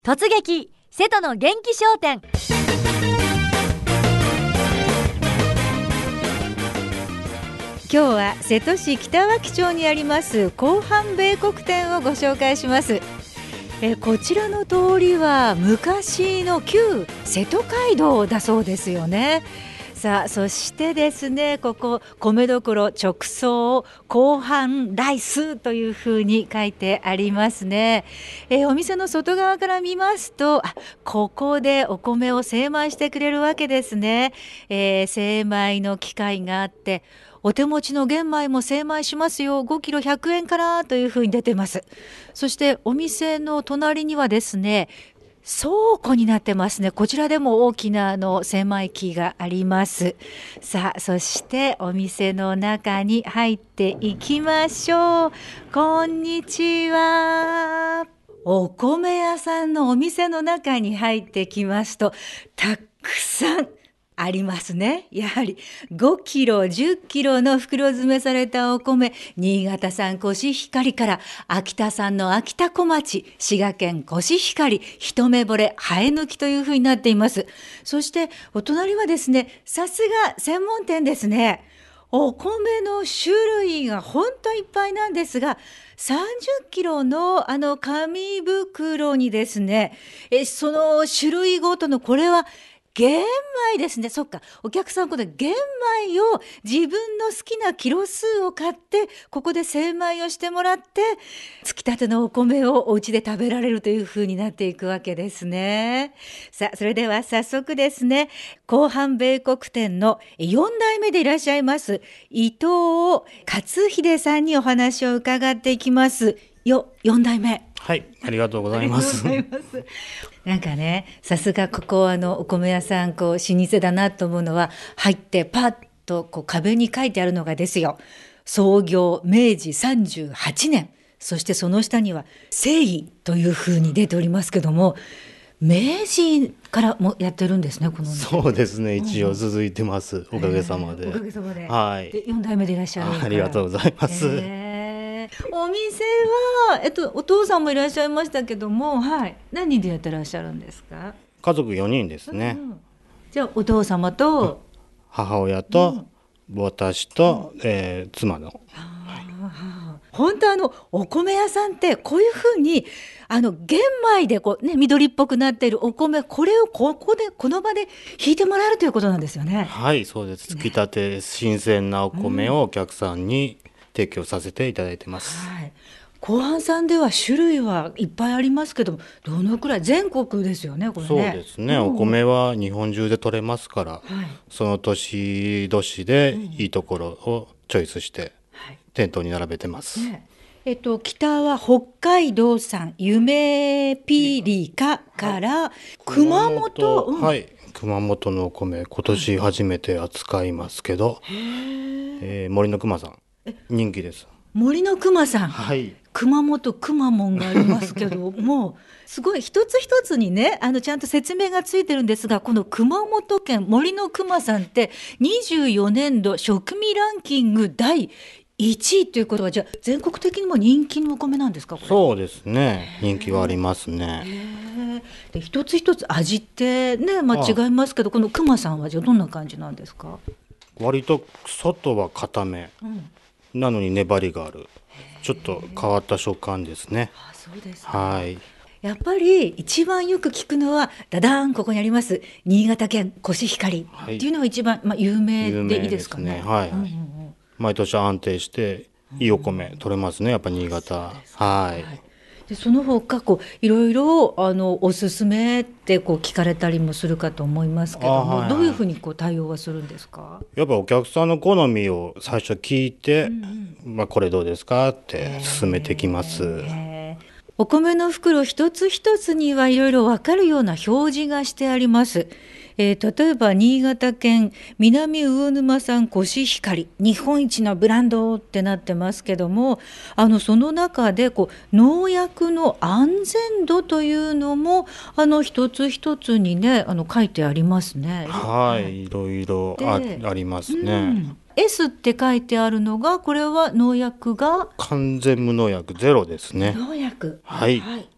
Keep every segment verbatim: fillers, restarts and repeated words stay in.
突撃瀬戸の元気商店。 今日は瀬戸市北脇町にあります広範米国店をご紹介します。えこちらの通りは昔の旧瀬戸街道だそうですよね。さあ、そしてですね、ここ米どころ直送広範ライスというふうに書いてありますね。えお店の外側から見ますと、あここでお米を精米してくれるわけですね。えー、精米の機械があって、お手持ちの玄米も精米しますよ、ごキロひゃくえんからというふうに出てます。そしてお店の隣にはですね、倉庫になってますね。こちらでも大きなあの精米機があります。さあ、そしてお店の中に入っていきましょう。こんにちは。お米屋さんのお店の中に入ってきますと、たくさんありますね。やはりごキロじゅっキロの袋詰めされたお米、新潟産コシヒカリから秋田産の秋田小町、滋賀県コシヒカリ、一目惚れ生え抜きというふうになっています。そしてお隣はですね、さすが専門店ですね。お米の種類が本当いっぱいなんですが、さんじゅっキロのあの紙袋にですね、えその種類ごとのこれは玄米ですね。そっか。お客さんこの玄米を自分の好きなキロ数を買って、ここで精米をしてもらって、つきたてのお米をお家で食べられるという風になっていくわけですね。さあ、それでは早速ですね、広範米国店のよん代目でいらっしゃいます伊藤勝秀さんにお話を伺っていきますよ。よん代目。 はい、ありがとうございます。 なんかね、さすがここあのお米屋さん、こう老舗だなと思うのは、入ってパッとこう壁に書いてあるのがですよ、創業めいじさんじゅうはちねん、そしてその下には征夷というふうに出ておりますけども、明治からもやってるんですね、この。 そうですね、一応続いてます、うん、おかげさまで。 おかげさまで。 はい。 でよん代目でいらっしゃるから。 ありがとうございます。 えーお店は、えっと、お父さんもいらっしゃいましたけども、はい、何人でやってらっしゃるんですか？ 家族よにんですね。 うん、じゃあお父様と母親と、うん、私と、えー、妻の。はい、 本当あのお米屋さんってこういうふうにあの玄米でこう、ね、緑っぽくなっているお米、これをここでこの場で引いてもらえるということなんですよね。 はい、そうです。つきたて、ね、新鮮なお米をお客さんに提供させていただいてます。 はい、広範さんでは種類はいっぱいありますけども、どのくらい、全国ですよね、これね。 そうですね、うん、お米は日本中で取れますから、はい、その年々でいいところをチョイスして、はい、店頭に並べてます。 ね、えっと、北は北海道産夢ピリカから、はい、熊本、 うん、はい、熊本のお米今年初めて扱いますけど、はい、えー、森の熊さん人気です。 森の熊さん、 はい、 熊本くまモンがありますけどもすごい一つ一つにね、あのちゃんと説明がついてるんですが、この熊本県森の熊さんってにじゅうよねんど食味ランキングだいいちいということは、じゃあ全国的にも人気のお米なんですか？これ。 そうですね、人気はありますね。 で一つ一つ味ってね、まあ、違いますけど、この熊さんはじゃあどんな感じなんですか？ 割と外は固め、うんなのに粘りがある、ちょっと変わった食感ですね。 あ、そうですね。 はい。 やっぱり一番よく聞くのはダダーン、ここにあります新潟県コシヒカリっていうのが一番、まあ、有名でいいですかね。 有名ですね。はい、うんうんうん、毎年安定していいお米取れますね、やっぱ新潟。はい。 でその他こういろいろあのおすすめってこう聞かれたりもするかと思いますけども、はいはい、どういうふうにこう対応はするんですか？ やっぱお客さんの好みを最初聞いて、うんうん、まあ、これどうですかって進めてきます。 お米の袋一つ一つにはいろいろ分かるような表示がしてあります。えー、例えば新潟県南魚沼産コシヒカリ日本一のブランドってなってますけども、あのその中でこう農薬の安全度というのもあの一つ一つにね、あの書いてありますね。 はい、いろいろ あ, ありますね。うん、 S って書いてあるのが、これは農薬が完全無農薬ゼロですね。 農薬、 はい、 はい、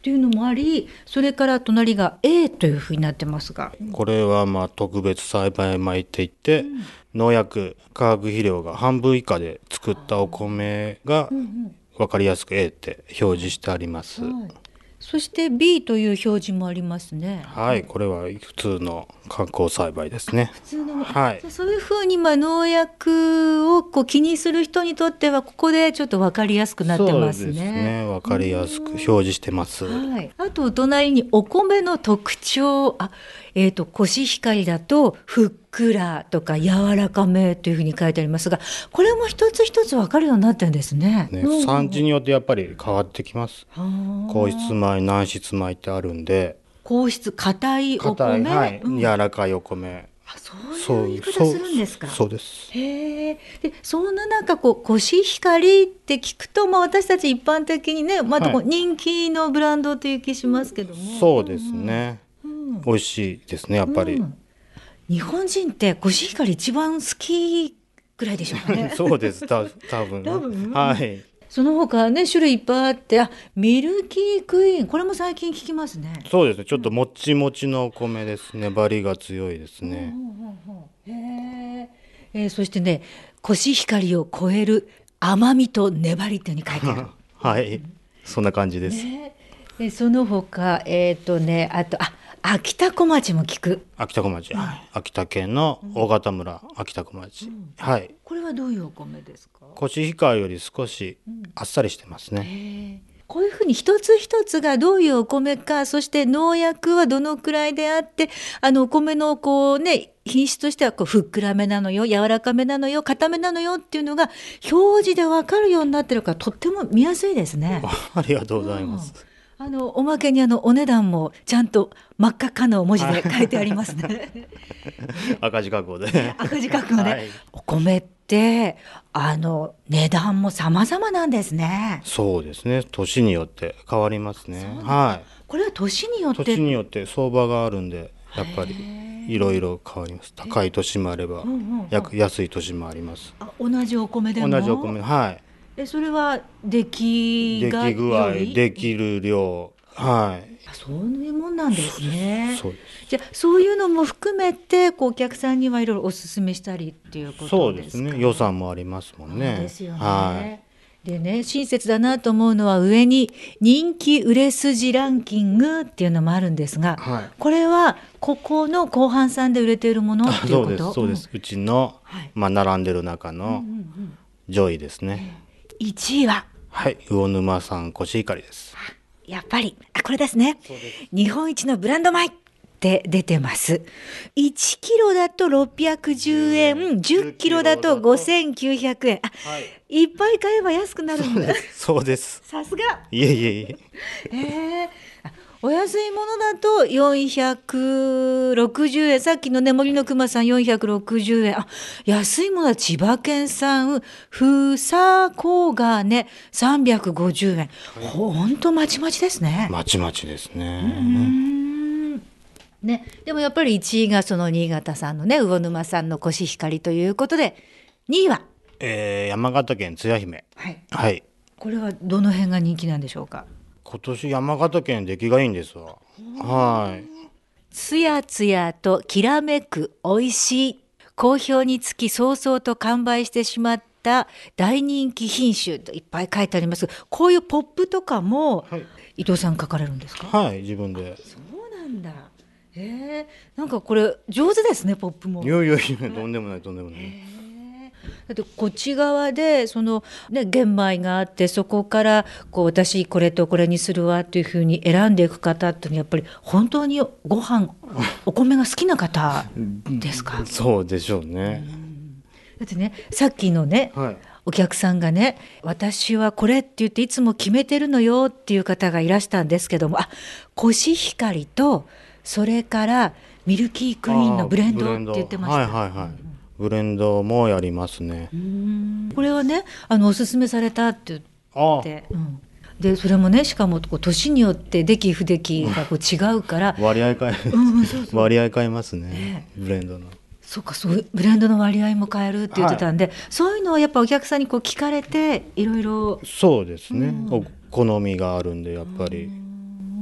っていうのもあり、それから隣が A というふうになってますが、 これはまあ特別栽培米っていって、うん、農薬化学肥料が半分以下で作ったお米が分かりやすく A って表示してあります、はい、 そして ビー という表示もありますね。 はい、これは普通の観光栽培ですね。 普通の、 はい、 そういうふうにまあ農薬をこう気にする人にとってはここでちょっと分かりやすくなってますね。 そうですね、分かりやすく表示してます。 はい、あと隣にお米の特徴、あ、えーと、コシヒカリだとふっくらとか柔らかめというふうに書いてありますが、これも一つ一つ分かるようになってるんですね。 ね、産地によってやっぱり変わってきます。硬質米、軟質米ってあるんで、 硬質、硬いお米、 はい、 うん、 柔らかいお米、 あ、そういう言い方するんですか。 そう、そうです。 へえ。で、そんな中こうコシヒカリって聞くと、まあ、私たち一般的にね、またこう人気のブランドという気しますけども、 はい、そうですね、うん、美味しいですねやっぱり、うん、 日本人ってコシヒカリ一番好きぐらいでしょうかね。 そうです、た多分、多分、はい。 その他ね、種類いっぱいあって、あ、ミルキークイーン、これも最近聞きますね。 そうですね、ちょっともちもちのお米ですね、バリが強いですね。 へえ。えー、そしてね、コシヒカリを超える甘みと粘りっていうのに書いてある。 はい、そんな感じです。 ね、でその他、えっ、ー、とね、あと、あ、秋田小町も聞く。 秋田小町、うん、はい、秋田県の大潟村、うん、秋田小町、うん、はい。 これはどういうお米ですか？ コシヒカリより少しあっさりしてますね。 うん、へー、こういうふうに一つ一つがどういうお米か、そして農薬はどのくらいであって、あのお米のこうね、品質としてはこうふっくらめなのよ、柔らかめなのよ、固めなのよっていうのが表示で分かるようになってるから、とっても見やすいですね。 ありがとうございます。 うん、あのおまけにあのお値段もちゃんと真っ赤っかの文字で書いてありますね。 赤字覚悟で。 赤字覚悟で、はい、お米ってあの値段も様々なんですね。 そうですね、年によって変わりますね。はい。 これは年によって年によって相場があるんで、やっぱりいろいろ変わります。高い年もあれば、うんうんうん、安い年もあります。 あ、同じお米でも。 同じお米、はい。 え、それは出来が出来具合、できる量、はい。 あ、そういうもんなんですね。 そうです。 じゃあそういうのも含めてこうお客さんにはいろいろお勧めしたりっていうことですか？ そうですね、予算もありますもんね。 そうですよね。 はい、 でね、親切だなと思うのは上に人気売れ筋ランキングっていうのもあるんですが、はい、これはここの後半さんで売れているものっていうこと？ そうです、そうです、うん、うちの、はい、まあ、並んでる中の上位ですね。 いちいは、 はい、魚沼産コシヒカリです。 やっぱり、あ、これですね。日本一のブランド米って出てます。いちキロだとろっぴゃくじゅうえん、じゅっキロだとごせんきゅうひゃくえん。あ、はい、いっぱい買えば安くなるんだ。 そうです。 さすが。 いえいえいえ。 えー、お安いものだとよんひゃくろくじゅうえん、さっきのね、森のくまさんよんひゃくろくじゅうえん。あ、安いものは千葉県産ふさこがねさんびゃくごじゅうえん、はい、ほんとまちまちですね。 まちまちですね。 うーんね、でもやっぱりいちいがその新潟産のね、魚沼産のコシヒカリということで、にいは、 えー、山形県つや姫、 はい、 はい、 これはどの辺が人気なんでしょうか？ 今年山形県出来がいいんですわ。はい。 つやつやときらめくおいしい、好評につき早々と完売してしまった大人気品種といっぱい書いてあります。こういうポップとかも、はい、伊藤さん書かれるんですか？ はい、自分で。 そうなんだ。えー、なんかこれ上手ですね、ポップも。 いやいやいや、とんでもないとんでもない。 だってこっち側でその、ね、玄米があって、そこからこう私これとこれにするわというふうに選んでいく方ってやっぱり本当にご飯お米が好きな方ですか？ そうでしょうね。 うん、だってね、さっきのね、はい、お客さんがね、私はこれって言っていつも決めてるのよっていう方がいらしたんですけども、あ、コシヒカリとそれからミルキークイーンのブレンドって言ってました。 はいはいはい、ブレンドもやりますね。 うーん、これはね、あのおすすめされたって言って、うん、でそれもね、しかもこう年によって出来不出来がこう違うから割合変え、うん、そうそう、割合変えますね、ね、ブレンドの。 そうか、そういうブレンドの割合も変えるって言ってたんで、はい、そういうのはやっぱお客さんにこう聞かれていろいろ。 そうですね、うん、お好みがあるんでやっぱり。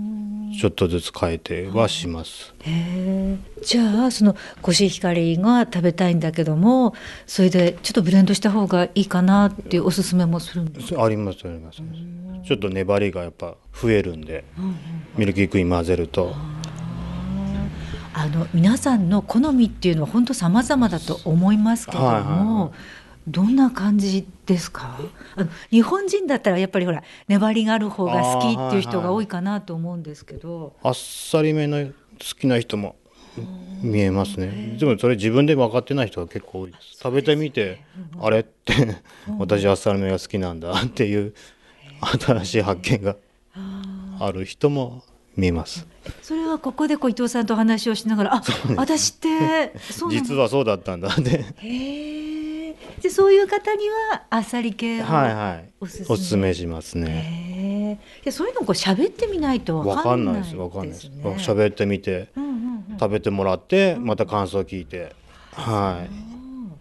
ちょっとずつ変えてはします。 へー。じゃあそのコシヒカリが食べたいんだけども、それでちょっとブレンドした方がいいかなっていうおすすめもするんですか？ ありますあります。ちょっと粘りがやっぱ増えるんで、ミルキークイーン混ぜると。 あの皆さんの好みっていうのは本当様々だと思いますけれども、はいはいはい、どんな感じですか？あの日本人だったらやっぱりほら粘りがある方が好きっていう人が多いかなと思うんですけど、 はいはい、あっさりめの好きな人も見えますね。でもそれ自分で分かってない人が結構多いです。食べてみて、うん、あれって私あっさりめが好きなんだっていう新しい発見がある人も見えます。 それはここでこう伊藤さんと話をしながら、あ、私ってそう実はそうだったんだってへえ。でそういう方にはあっさり系をおすすめ、はいはい、おすすめしますね。 へでそういうのをこう喋ってみないと分かんないですね。 分かんないです。分かんないです。喋ってみて、うんうんうん、食べてもらってまた感想を聞いて、うん、はい。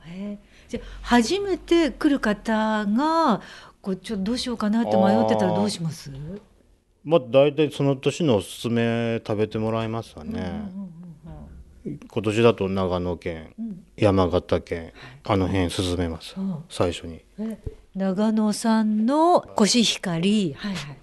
へじゃ初めて来る方がこうちょっとどうしようかなって迷ってたらどうします？ まあ、大体その年のおすすめ食べてもらいますわね、うんうんうん、今年だと長野県、うん、山形県、あの辺進めます、うん、最初に長野産のコシヒカリ、はいはい、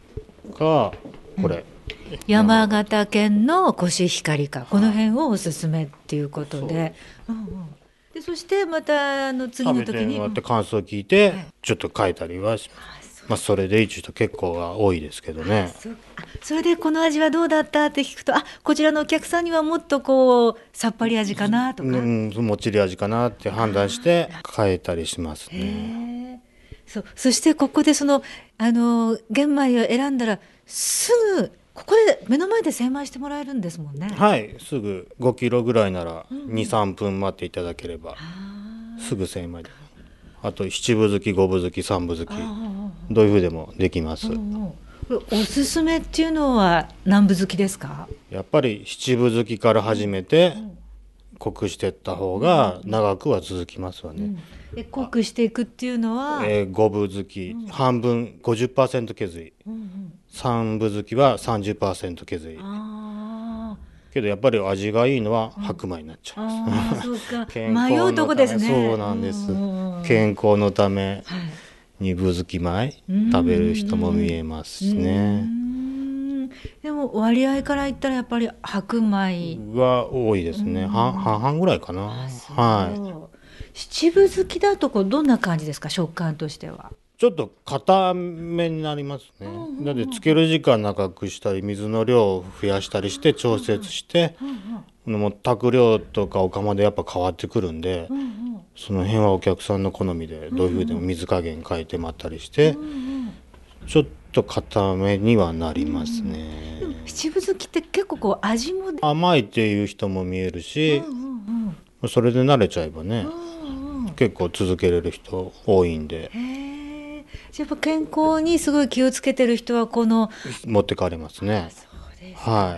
かこれ、うん、 山形県のコシヒカリか、この辺をおすすめっていうことで、うんうん、でそしてまたあの次の時に食べてもらって感想を聞いて、はい、ちょっと変えたりはします。まあ、それでいい人結構が多いですけどね。 そ, それでこの味はどうだったって聞くと、あこちらのお客さんにはもっとこうさっぱり味かなとか、うん、 もっちり味かなって判断して変えたりしますね。 そ, そしてここでそのあの玄米を選んだらすぐここで目の前で精米してもらえるんですもんね。 はい、すぐごキロぐらいなら に,さん 分待っていただければ、うん、すぐ精米で、あと七分づき五分づき三分づきどういうふうでもできます。 おすすめっていうのは何分づきですか？ やっぱり七分づきから始めて濃くしていった方が長くは続きますわね、うんうん、で濃くしていくっていうのは、 えー、五分づき、うん、半分 ごじゅっパーセント 削り、うんうん、三分づきは さんじゅっパーセント 削り、あけどやっぱり味がいいのは白米になっちゃいます、 うん、あそうか迷うとこですね。 そうなんです。健康のため、はい、二分づき米食べる人も見えますしね。 でも割合から言ったらやっぱり白米は多いですね。半々ぐらいかな。はい。 七分づきだとこうどんな感じですか？食感としては。 ちょっと硬めになりますね。なので漬ける時間長くしたり水の量を増やしたりして調節して、もう炊く量とかお釜でやっぱ変わってくるんで、その辺はお客さんの好みでどういうふうでも水加減変えてもらったりして、ちょっと硬めにはなりますね。 七分づきって結構こう味も甘いっていう人も見えるし、それで慣れちゃえばね、結構続けれる人多いんで。 やっぱ健康にすごい気をつけてる人はこの持ってかれますね。 そうですね、 はい、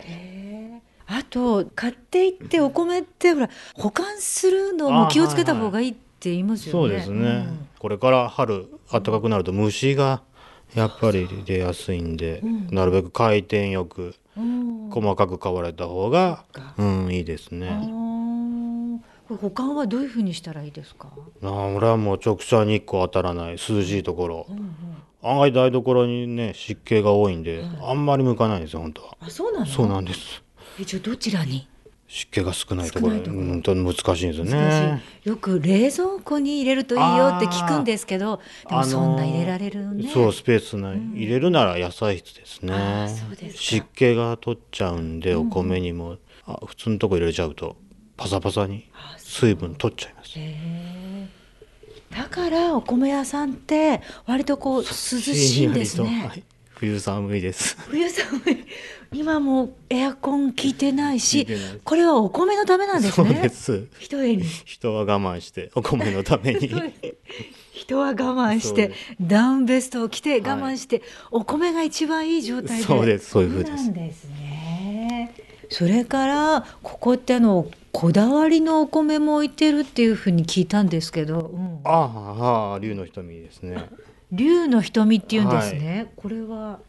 あと買っていってお米ってほら保管するのも気をつけた方がいいって言いますよね。 そうですね、うん、これから春暖かくなると虫がやっぱり出やすいんで、うん、なるべく回転よく細かく買われた方が、うん、いいですね。 保管はどういうふうにしたらいいですか？ あ俺はもう直射日光当たらない涼しいところ、うんうん、案外台所にね湿気が多いんで、うん、あんまり向かないんですよ本当は。 あ、そうなの？ そうなんです。 えじゃあどちらに？ 湿気が少ないところ、うんと難しいんですよね。 よく冷蔵庫に入れるといいよって聞くんですけど、でもそんな入れられるね。 そうスペースない、うん、入れるなら野菜室ですね。 そうですか。 湿気が取っちゃうんで、お米にも、うん、あ普通のとこ入れちゃうとパサパサに水分取っちゃいます。 へだからお米屋さんって割とこう涼しいんですね。はい、 冬寒いです。 冬寒い。今もエアコン効いてないし、これはお米のためなんですね。 そうです。 一重に人は我慢してお米のために人は我慢してダウンベストを着て我慢して、はい、お米が一番いい状態で。 そうです。そういう風です。 なんですね。それからここってあのこだわりのお米も置いてるっていうふうに聞いたんですけど、うん、 ああ龍の瞳ですね。 龍の瞳っていうんですね、はい、これは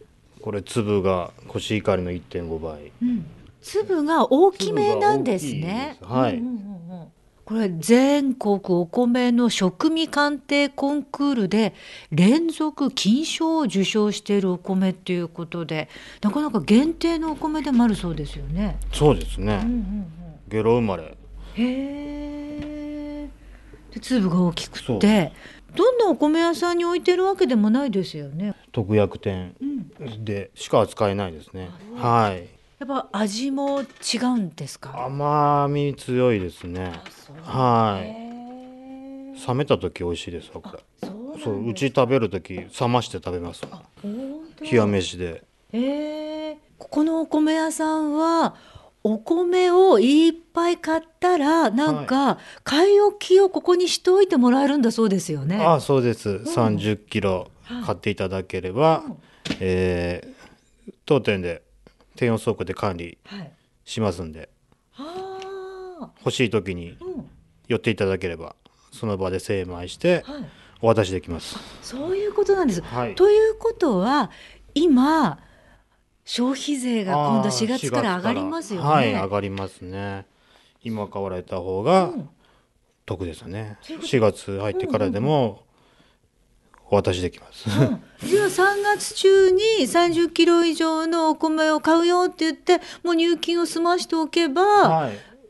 これ粒がコシヒカリの いってんご 倍、 うん、粒が大きめなんですね。 粒が大きいです。はい、 うんうんうんうん、これ全国お米の食味鑑定コンクールで連続金賞を受賞しているお米っていうことで、なかなか限定のお米でもあるそうですよね。 そうですね、 うんうんうん、 ゲロ生まれ。 へえ。で粒が大きくて、どんなお米屋さんに置いてるわけでもないですよね。 特約店でしか扱えないですね。うん、はい。 やっぱ味も違うんですか？ 甘み強いですね。はい。冷めた時美味しいですわこれ。そうそう、うち食べる時冷まして食べます。冷や飯で。 えー、ここのお米屋さんはお米をいっぱい買ったらなんか買い置きをここにしておいてもらえるんだそうですよね。 ああ、そうです、うん、さんじゅっキロ買っていただければ、はい、えー、当店で低温倉庫で管理しますんで、はい、欲しい時に寄っていただければその場で精米してお渡しできます。 そういうことなんです、はい、ということは今消費税が今度しがつから上がりますよね。 はい、上がりますね。今買われた方が得ですね、うん、しがつ入ってからでもお渡しできます、 うん、じゃあさんがつ中にさんじゅっキロ以上のお米を買うよって言ってもう入金を済ましておけば、はい、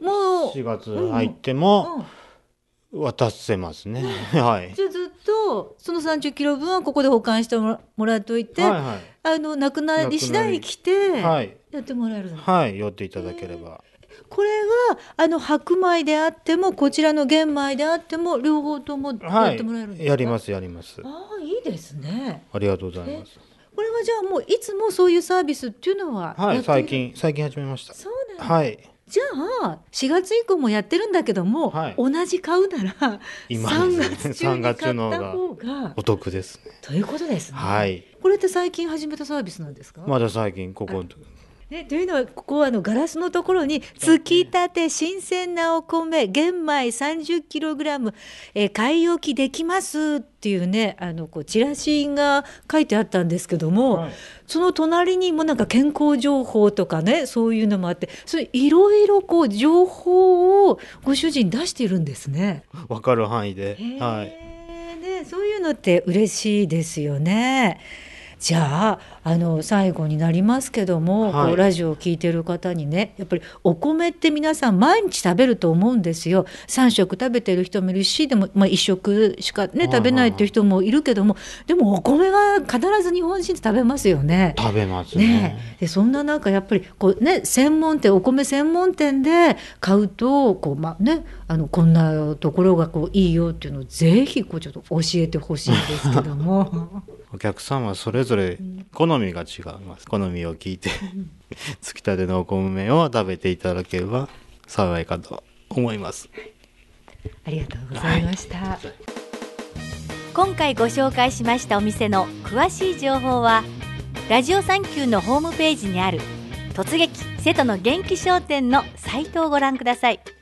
もうしがつ入っても渡せますね、 うん、 はい、 じゃあずっとそのさんじゅっキロ分はここで保管してもらっておいて、はいはい、あのなくなり次第来てやってもらえる、 はい、寄っていただければ。 これはあの白米であってもこちらの玄米であっても両方ともやってもらえるんですか？ はい、やりますやります。 ああ、いいですね。 ありがとうございます。 これはじゃあもういつもそういうサービスっていうのははい、最近最近始めました。 そうなんです、 はい、 じゃあしがつ以降もやってるんだけども、はい、同じ買うなら今さんがつ中に買った方がお得ですね。 ということですね。 はい、 これって最近始めたサービスなんですか？ まだ最近ここね、というのはここはあのガラスのところにつきたて新鮮なお米玄米 さんじゅっキログラム、えー、買い置きできますっていうね、あのこうチラシが書いてあったんですけども、はい、その隣にもなんか健康情報とかねそういうのもあって、それいろいろこう情報をご主人出しているんですね。 分かる範囲で、はいね、そういうのって嬉しいですよね。じゃあ、あの最後になりますけども、はい、こうラジオを聞いてる方にね、やっぱりお米って皆さん毎日食べると思うんですよ。さん食食べてる人もいるし、でも、まあ、いっ食しか、ね、食べないっていう人もいるけども、でもお米は必ず日本人って食べますよね。 食べます ね, ねでそんな中やっぱりこう、ね、専門店お米専門店で買うとこう、まあね、あのこんなところがこういいよっていうのをぜひこうちょっと教えてほしいんですけどもお客さんはそれぞれ好みが違います。好みを聞いてつきたてのお米を食べていただければ幸いかと思います。 ありがとうございました、はい、 今回ご紹介しましたお店の詳しい情報はラジオサンキューのホームページにある突撃瀬戸の元気商店のサイトをご覧ください。